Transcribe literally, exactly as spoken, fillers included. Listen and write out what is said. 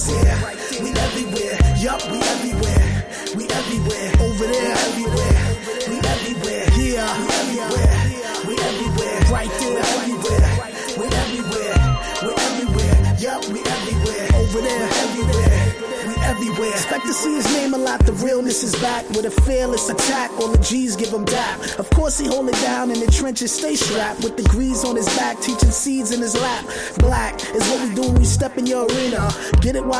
Yeah, we everywhere. Yup, we everywhere. We everywhere. Over there, everywhere. We everywhere. Yeah, we everywhere. We everywhere. Right there, everywhere. We everywhere. We everywhere. Yup, we everywhere. Over there, everywhere. We everywhere. Expect to see his name a lot. The realness is back with a fearless attack. All the G's give him dap. Of course he hold it down in the trenches, stay strapped with degrees on his back, teaching seeds in his lap. Black is what we do when we step in your arena. Get it while